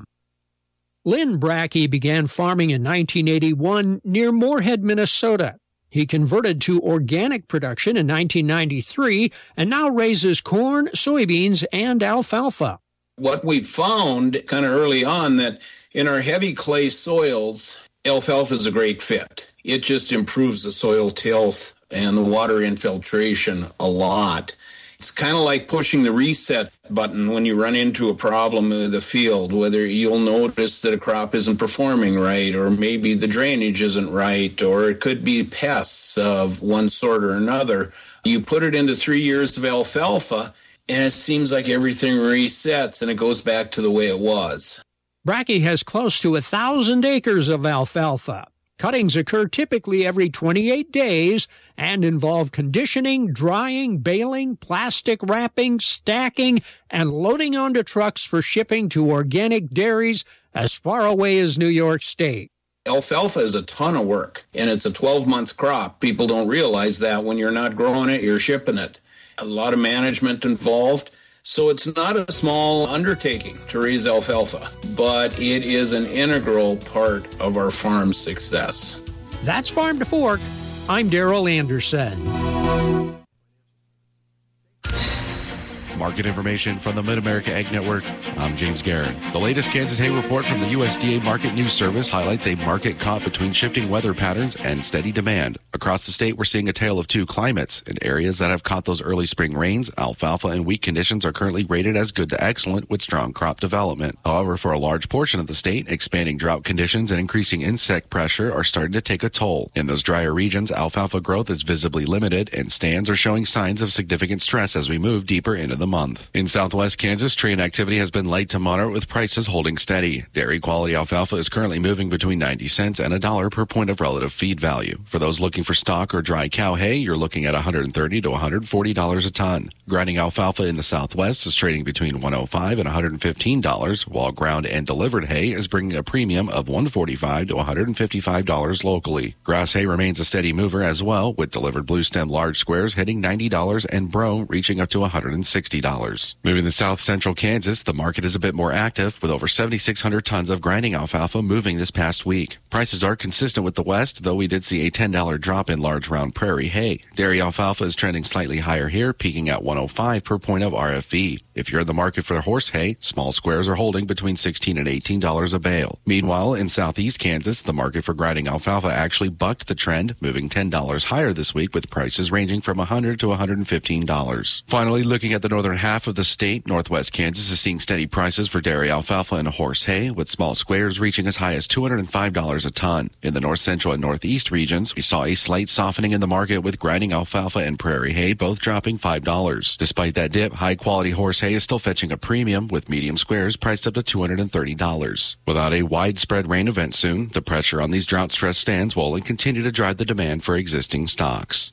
Lynn Brackey began farming in nineteen eighty-one near Moorhead, Minnesota. He converted to organic production in nineteen ninety-three and now raises corn, soybeans, and alfalfa. What we found kind of early on that in our heavy clay soils, alfalfa is a great fit. It just improves the soil tilth and the water infiltration a lot. It's kind of like pushing the reset button when you run into a problem in the field, whether you'll notice that a crop isn't performing right, or maybe the drainage isn't right, or it could be pests of one sort or another. You put it into three years of alfalfa, and it seems like everything resets and it goes back to the way it was. Brackey has close to a thousand acres of alfalfa. Cuttings occur typically every twenty-eight days and involve conditioning, drying, baling, plastic wrapping, stacking, and loading onto trucks for shipping to organic dairies as far away as New York State. Alfalfa is a ton of work, and it's a twelve-month crop. People don't realize that when you're not growing it, you're shipping it. A lot of management involved. So it's not a small undertaking to raise alfalfa, but it is an integral part of our farm's success. That's Farm to Fork. I'm Daryl Anderson. Market information from the Mid-America Ag Network. I'm James Guerin. The latest Kansas hay report from the U S D A Market News Service highlights a market caught between shifting weather patterns and steady demand. Across the state, we're seeing a tale of two climates. In areas that have caught those early spring rains, alfalfa and wheat conditions are currently rated as good to excellent with strong crop development. However, for a large portion of the state, expanding drought conditions and increasing insect pressure are starting to take a toll. In those drier regions, alfalfa growth is visibly limited, and stands are showing signs of significant stress as we move deeper into the month. In southwest Kansas, train activity has been light to moderate with prices holding steady. Dairy quality alfalfa is currently moving between ninety cents and a dollar per point of relative feed value. For those looking for stock or dry cow hay, you're looking at one hundred thirty to one hundred forty dollars a ton. Grinding alfalfa in the southwest is trading between one hundred five dollars and one hundred fifteen dollars, while ground and delivered hay is bringing a premium of one hundred forty-five dollars to one hundred fifty-five dollars locally. Grass hay remains a steady mover as well, with delivered blue stem large squares hitting ninety dollars and brome reaching up to one hundred sixty dollars. Moving to south central Kansas, the market is a bit more active, with over seventy-six hundred tons of grinding alfalfa moving this past week. Prices are consistent with the west, though we did see a ten dollars drop in large round prairie hay. Dairy alfalfa is trending slightly higher here, peaking at one hundred five dollars per point of R F E. If you're in the market for horse hay, small squares are holding between sixteen dollars and eighteen dollars a bale. Meanwhile, in southeast Kansas, the market for grinding alfalfa actually bucked the trend, moving ten dollars higher this week, with prices ranging from one hundred dollars to one hundred fifteen dollars. Finally, looking at the northern northern half of the state, northwest Kansas is seeing steady prices for dairy alfalfa and horse hay, with small squares reaching as high as two hundred five dollars a ton. In the north central and northeast regions, we saw a slight softening in the market, with grinding alfalfa and prairie hay both dropping five dollars. Despite that dip, high-quality horse hay is still fetching a premium, with medium squares priced up to two hundred thirty dollars. Without a widespread rain event soon, the pressure on these drought-stressed stands will only continue to drive the demand for existing stocks.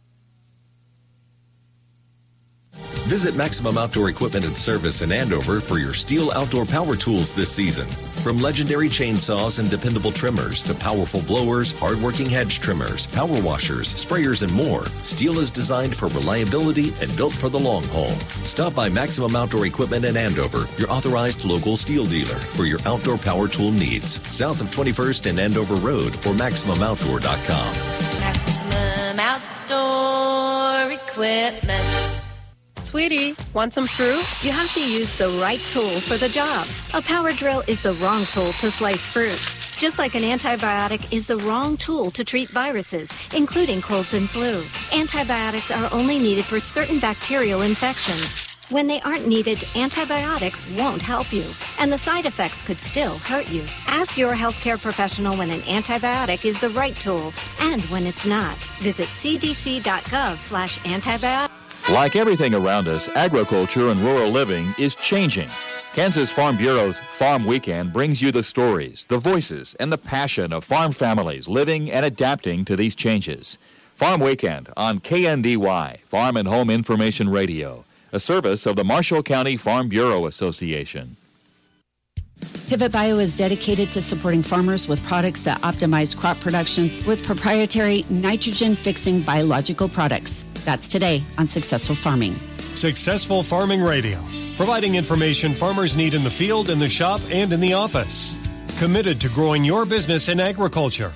Visit Maximum Outdoor Equipment and Service in Andover for your Steel outdoor power tools this season. From legendary chainsaws and dependable trimmers to powerful blowers, hard-working hedge trimmers, power washers, sprayers, and more, Steel is designed for reliability and built for the long haul. Stop by Maximum Outdoor Equipment in Andover, your authorized local Steel dealer, for your outdoor power tool needs. South of twenty-first and Andover Road, or Maximum Outdoor dot com. Maximum Outdoor Equipment. Sweetie, want some fruit? You have to use the right tool for the job. A power drill is the wrong tool to slice fruit. Just like an antibiotic is the wrong tool to treat viruses, including colds and flu. Antibiotics are only needed for certain bacterial infections. When they aren't needed, antibiotics won't help you, and the side effects could still hurt you. Ask your healthcare professional when an antibiotic is the right tool and when it's not. Visit c d c dot gov slash antibiotic. Like everything around us, agriculture and rural living is changing. Kansas Farm Bureau's Farm Weekend brings you the stories, the voices, and the passion of farm families living and adapting to these changes. Farm Weekend on K N D Y, Farm and Home Information Radio, a service of the Marshall County Farm Bureau Association. Pivot Bio is dedicated to supporting farmers with products that optimize crop production with proprietary nitrogen-fixing biological products. That's today on Successful Farming. Successful Farming Radio, providing information farmers need in the field, in the shop, and in the office. Committed to growing your business in agriculture.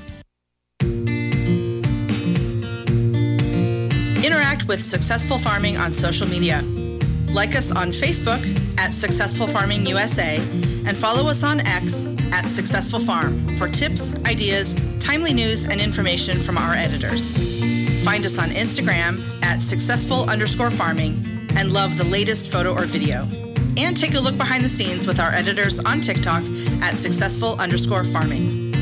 Interact with Successful Farming on social media. Like us on Facebook at Successful Farming U S A and follow us on X at Successful Farm for tips, ideas, timely news, and information from our editors. Find us on Instagram at successful underscore farming and love the latest photo or video. And take a look behind the scenes with our editors on TikTok at successful underscore farming.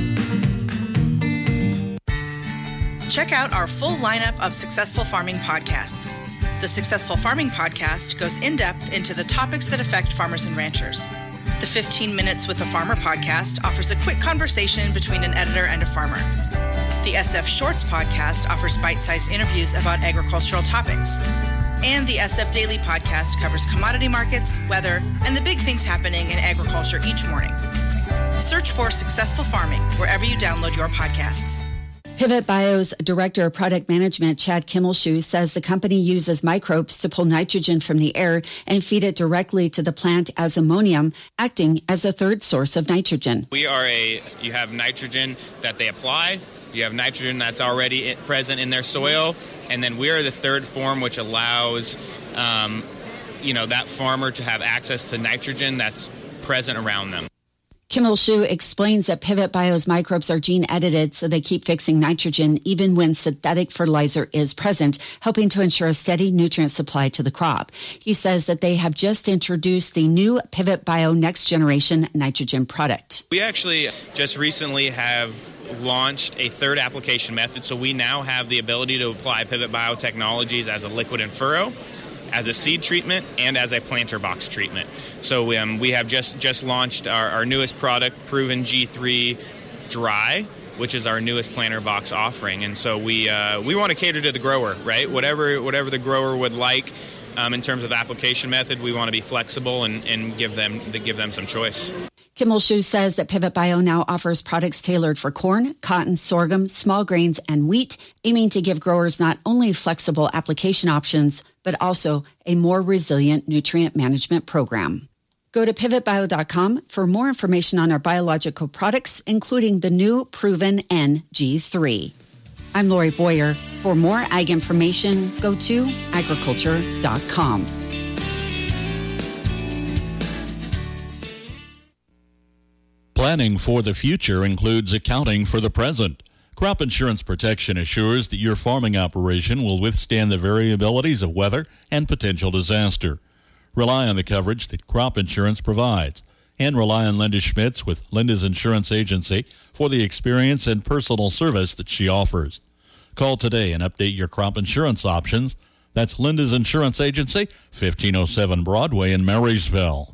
Check out our full lineup of Successful Farming podcasts. The Successful Farming podcast goes in-depth into the topics that affect farmers and ranchers. The fifteen Minutes with a Farmer podcast offers a quick conversation between an editor and a farmer. The S F Shorts podcast offers bite-sized interviews about agricultural topics. And the S F Daily podcast covers commodity markets, weather, and the big things happening in agriculture each morning. Search for Successful Farming wherever you download your podcasts. Pivot Bio's Director of Product Management, Chad Kimmelshoe, says the company uses microbes to pull nitrogen from the air and feed it directly to the plant as ammonium, acting as a third source of nitrogen. We are a, you have nitrogen that they apply, you have nitrogen that's already present in their soil, and then we are the third form which allows, um, you know, that farmer to have access to nitrogen that's present around them. Kimmelshoe explains that Pivot Bio's microbes are gene-edited so they keep fixing nitrogen even when synthetic fertilizer is present, helping to ensure a steady nutrient supply to the crop. He says that they have just introduced the new Pivot Bio Next Generation nitrogen product. We actually just recently have launched a third application method, so we now have the ability to apply Pivot Biotechnologies as a liquid and furrow, as a seed treatment, and as a planter box treatment. So um, we have just, just launched our, our newest product, Proven G three Dry, which is our newest planter box offering. And so we uh, we want to cater to the grower, right? Whatever whatever the grower would like um, in terms of application method, we want to be flexible and, and give them give them some choice. Kimmelshoe says that Pivot Bio now offers products tailored for corn, cotton, sorghum, small grains, and wheat, aiming to give growers not only flexible application options, but also a more resilient nutrient management program. Go to pivot bio dot com for more information on our biological products, including the new Proven N G three. I'm Lori Boyer. For more ag information, go to agriculture dot com. Planning for the future includes accounting for the present. Crop insurance protection assures that your farming operation will withstand the variabilities of weather and potential disaster. Rely on the coverage that crop insurance provides. And rely on Linda Schmitz with Linda's Insurance Agency for the experience and personal service that she offers. Call today and update your crop insurance options. That's Linda's Insurance Agency, fifteen oh seven Broadway in Marysville.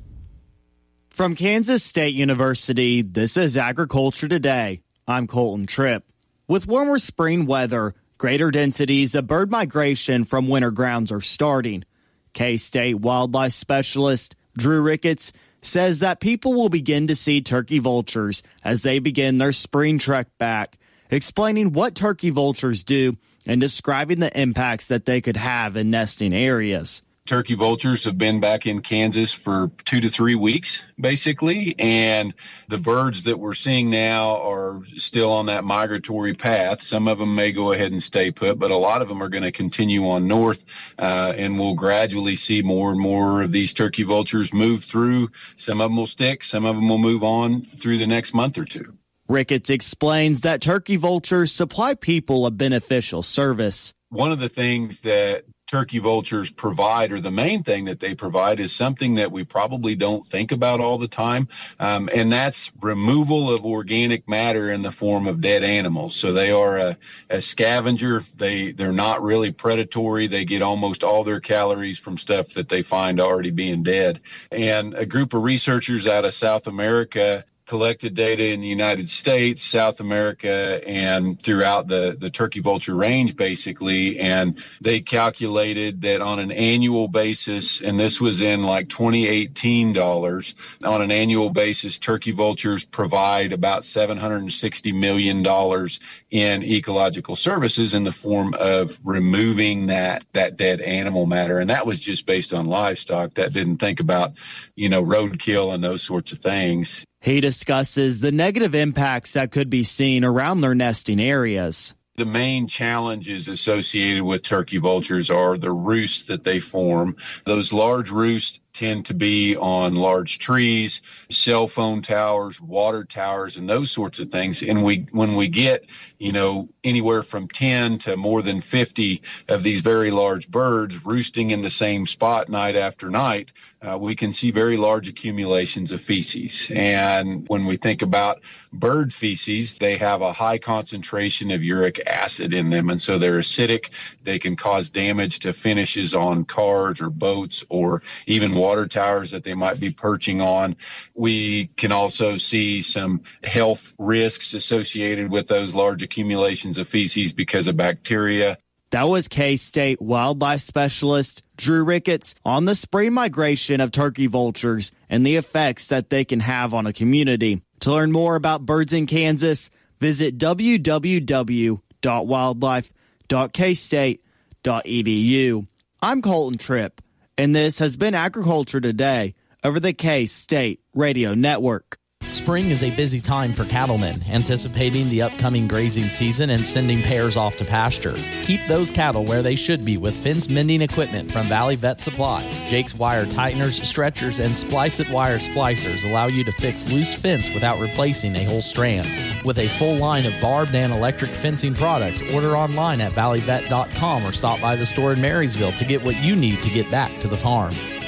From Kansas State University, this is Agriculture Today. I'm Colton Tripp. With warmer spring weather, greater densities of bird migration from winter grounds are starting. K-State wildlife specialist Drew Ricketts says that people will begin to see turkey vultures as they begin their spring trek back, explaining what turkey vultures do and describing the impacts that they could have in nesting areas. Turkey vultures have been back in Kansas for two to three weeks, basically, and the birds that we're seeing now are still on that migratory path. Some of them may go ahead and stay put, but a lot of them are going to continue on north, uh, and we'll gradually see more and more of these turkey vultures move through. Some of them will stick, some of them will move on through the next month or two. Ricketts explains that turkey vultures supply people a beneficial service. One of the things that turkey vultures provide, or the main thing that they provide, is something that we probably don't think about all the time, um, and that's removal of organic matter in the form of dead animals. So they are a, a scavenger. They, they're not really predatory. They get almost all their calories from stuff that they find already being dead. And a group of researchers out of South America collected data in the United States, South America, and throughout the, the turkey vulture range, basically. And they calculated that on an annual basis, and this was in like twenty eighteen dollars, on an annual basis, turkey vultures provide about seven hundred sixty million dollars in ecological services in the form of removing that, that dead animal matter. And that was just based on livestock. That didn't think about, you know, roadkill and those sorts of things. He discusses the negative impacts that could be seen around their nesting areas. The main challenges associated with turkey vultures are the roosts that they form. Those large roosts tend to be on large trees, cell phone towers, water towers, and those sorts of things. And we, when we get, you know, anywhere from ten to more than fifty of these very large birds roosting in the same spot night after night, uh, we can see very large accumulations of feces. And when we think about bird feces, they have a high concentration of uric acid in them. And so they're acidic. They can cause damage to finishes on cars or boats or even water towers that they might be perching on. We can also see some health risks associated with those large accumulations of feces because of bacteria. That was K-State wildlife specialist Drew Ricketts on the spring migration of turkey vultures and the effects that they can have on a community. To learn more about birds in Kansas, visit w w w dot wildlife dot k state dot e d u. I'm Colton Tripp, and this has been Agriculture Today over the K-State Radio Network. Spring is a busy time for cattlemen, anticipating the upcoming grazing season and sending pairs off to pasture. Keep those cattle where they should be with fence mending equipment from Valley Vet Supply. Jake's wire tighteners, stretchers, and Splice-It wire splicers allow you to fix loose fence without replacing a whole strand. With a full line of barbed and electric fencing products, order online at valley vet dot com or stop by the store in Marysville to get what you need to get back to the farm.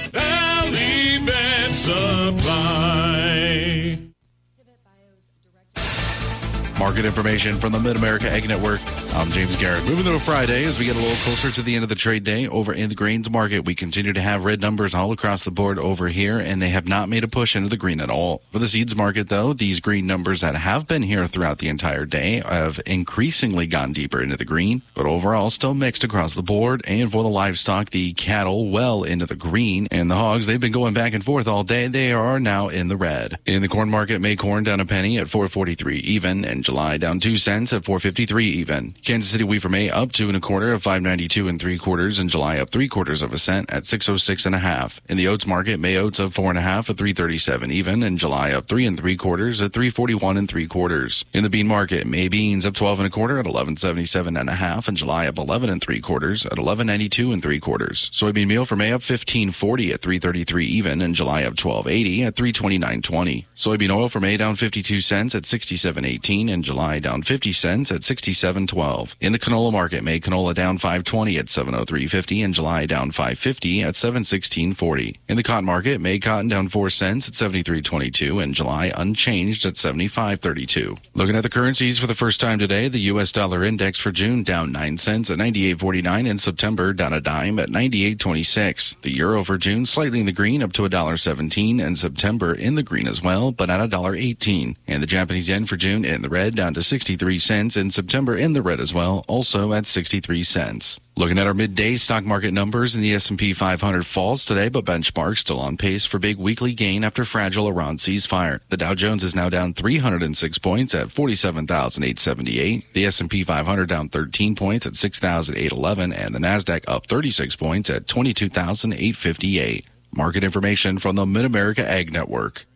Valley Vet Supply. Market information from the Mid-America Ag Network. I'm James Garrett. Moving to a Friday as we get a little closer to the end of the trade day over in the grains market. We continue to have red numbers all across the board over here, and they have not made a push into the green at all. For the seeds market, though, these green numbers that have been here throughout the entire day have increasingly gone deeper into the green, but overall still mixed across the board. And for the livestock, the cattle well into the green, and the hogs, they've been going back and forth all day. They are now in the red. In the corn market, May corn down a penny at four forty-three even, and July down two cents at four fifty-three even. Kansas City wheat for May up two and a quarter at five ninety-two and three quarters, and July up three quarters of a cent at six oh six and a half. In the oats market, May oats up four and a half at three thirty-seven even, and July up three and three quarters at three forty-one and three quarters. In the bean market, May beans up twelve and a quarter at eleven seventy-seven and a half, and July up eleven and three quarters at eleven ninety-two and three quarters. Soybean meal for May up fifteen forty at three thirty-three even, and July up twelve eighty at three twenty-nine twenty. Soybean oil for May down fifty-two cents at sixty-seven eighteen, and July down fifty cents at sixty-seven twelve. twelve. In the canola market, May canola down five twenty at seven oh three fifty and July down five fifty at seven sixteen forty. In the cotton market, May cotton down four cents at seventy-three twenty-two and July unchanged at seventy-five thirty-two. Looking at the currencies for the first time today, the U S dollar index for June down nine cents at ninety-eight forty-nine and September down a dime at ninety-eight twenty-six. The euro for June slightly in the green up to one dollar seventeen and September in the green as well, but at one dollar eighteen. And the Japanese yen for June in the red down to sixty-three cents and September in the red as well, also at sixty-three cents. Looking at our midday stock market numbers, in the S and P five hundred falls today, but benchmark still on pace for big weekly gain after fragile Iran ceasefire. The Dow Jones is now down three hundred six points at forty-seven thousand eight hundred seventy-eight. The S and P five hundred down thirteen points at six thousand eight hundred eleven, and the Nasdaq up thirty-six points at twenty-two thousand eight hundred fifty-eight. Market information from the Mid-America Ag Network.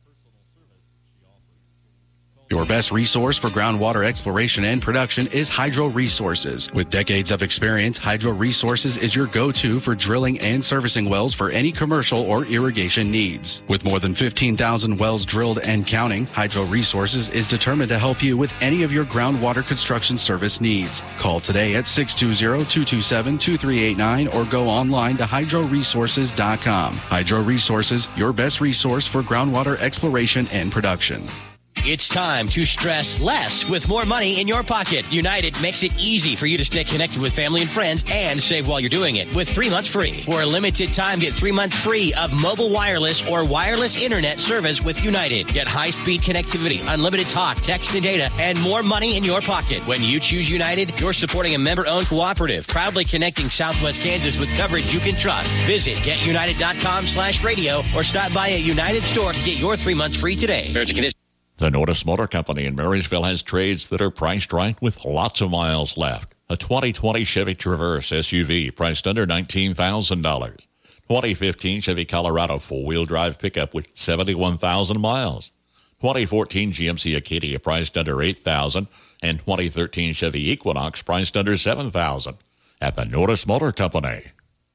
Your best resource for groundwater exploration and production is Hydro Resources. With decades of experience, Hydro Resources is your go-to for drilling and servicing wells for any commercial or irrigation needs. With more than fifteen thousand wells drilled and counting, Hydro Resources is determined to help you with any of your groundwater construction service needs. Call today at six two zero, two two seven, two three eight nine or go online to hydro resources dot com. Hydro Resources, your best resource for groundwater exploration and production. It's time to stress less with more money in your pocket. United makes it easy for you to stay connected with family and friends and save while you're doing it with three months free. For a limited time, get three months free of mobile wireless or wireless internet service with United. Get high-speed connectivity, unlimited talk, text, and data, and more money in your pocket. When you choose United, you're supporting a member-owned cooperative, proudly connecting Southwest Kansas with coverage you can trust. Visit get united dot com slash radio or stop by a United store to get your three months free today. The Notice Motor Company in Marysville has trades that are priced right with lots of miles left. A twenty twenty Chevy Traverse S U V priced under nineteen thousand dollars. twenty fifteen Chevy Colorado four-wheel drive pickup with seventy-one thousand miles. twenty fourteen G M C Acadia priced under eight thousand dollars. And twenty thirteen Chevy Equinox priced under seven thousand dollars. At the Notice Motor Company.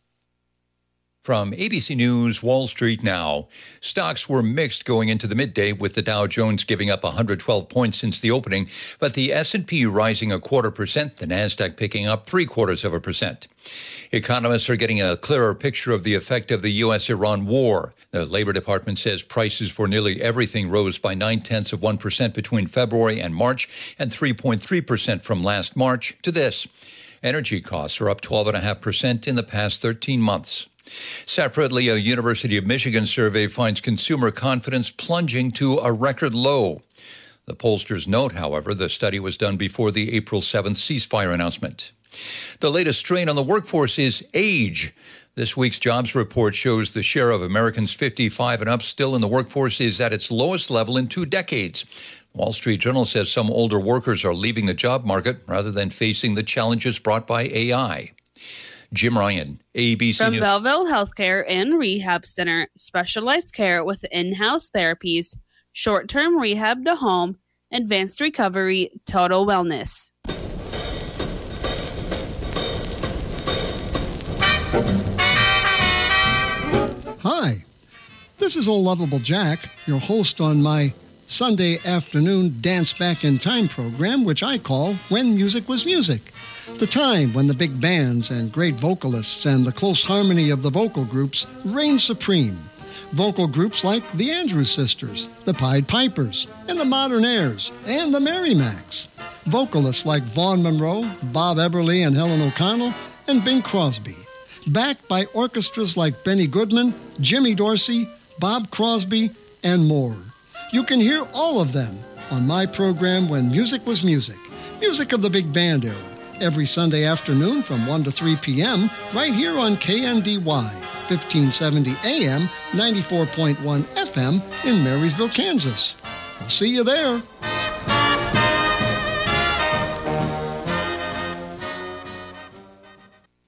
From A B C News, Wall Street now. Stocks were mixed going into the midday, with the Dow Jones giving up one hundred twelve points since the opening, but the S and P rising a quarter percent, the Nasdaq picking up three quarters of a percent. Economists are getting a clearer picture of the effect of the U S Iran war. The Labor Department says prices for nearly everything rose by nine-tenths of one percent between February and March, and three point three percent from last March to this. Energy costs are up twelve point five percent in the past thirteen months. Separately, a University of Michigan survey finds consumer confidence plunging to a record low. The pollsters note, however, the study was done before the April seventh ceasefire announcement. The latest strain on the workforce is age. This week's jobs report shows the share of Americans fifty-five and up still in the workforce is at its lowest level in two decades. The Wall Street Journal says some older workers are leaving the job market rather than facing the challenges brought by A I. Jim Ryan, A B C From News. Belleville Healthcare and Rehab Center, specialized care with in-house therapies, short-term rehab to home, advanced recovery, total wellness. Hi, this is Old Lovable Jack, your host on my Sunday afternoon Dance Back in Time program, which I call When Music Was Music. The time when the big bands and great vocalists and the close harmony of the vocal groups reigned supreme. Vocal groups like the Andrews Sisters, the Pied Pipers, and the Modernaires, and the Merrimacs. Vocalists like Vaughn Monroe, Bob Eberly and Helen O'Connell, and Bing Crosby. Backed by orchestras like Benny Goodman, Jimmy Dorsey, Bob Crosby, and more. You can hear all of them on my program When Music Was Music, music of the big band era. Every Sunday afternoon from one to three p.m. right here on K N D Y, fifteen seventy A M, ninety-four point one F M in Marysville, Kansas. I'll see you there.